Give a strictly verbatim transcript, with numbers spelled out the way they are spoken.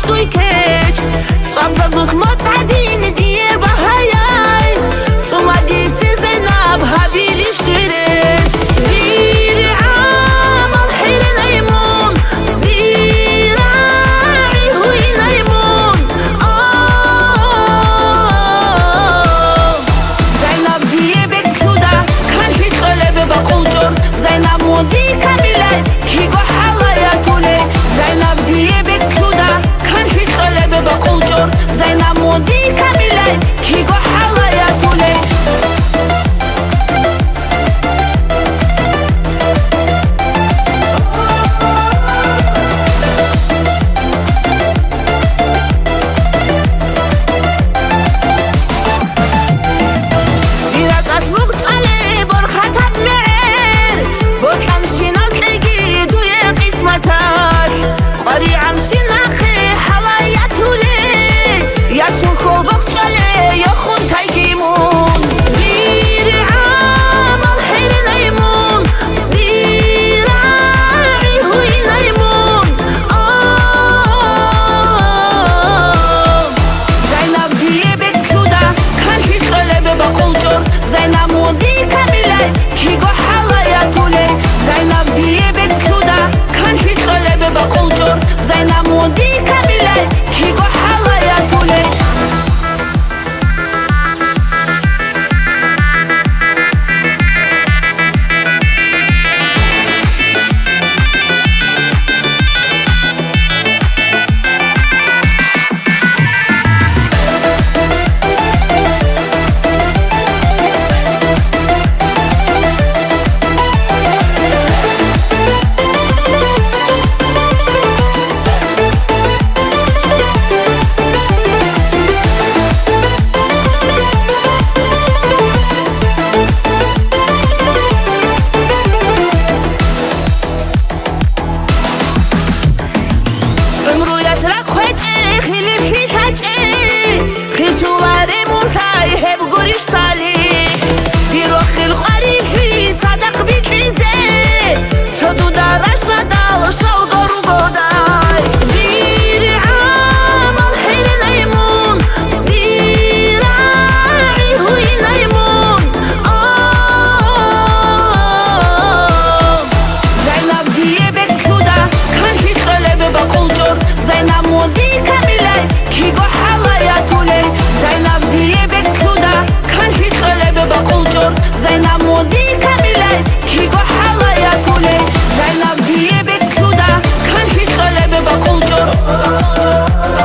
توی کچ سواب زدوک متعدین دیر بهایای سومدی سی زینب هبیلیش دیرت دیر عمل حیر نیمون بیراعی هوی نیمون زینب دیه بکس شده کنشید قلبه با قلجون زینب مودی کمیله کی گو حالaya توله زینب دیه بکس شده کنشید قلبه با قلجون زینب مودی کمیله کی گو حالaya توله قريعا شناخي حوايا تولي يا تسوكو بخشالي يا خون تايقيمون بيري عامل حين نايمون بيراعي هوي نايمون زينب ديه بيك سودا كان في قلبي بقول جور زينب مودي كاملة كيقو حوايا تولي زينب ديه بيك سودا كان في قلبي بقول جور زينب مودي كاملة كيقو حالaya توله زينب مودي كاملة كيقو حالaya توله زينب ديه بك سودا كان في قلبي بقول جور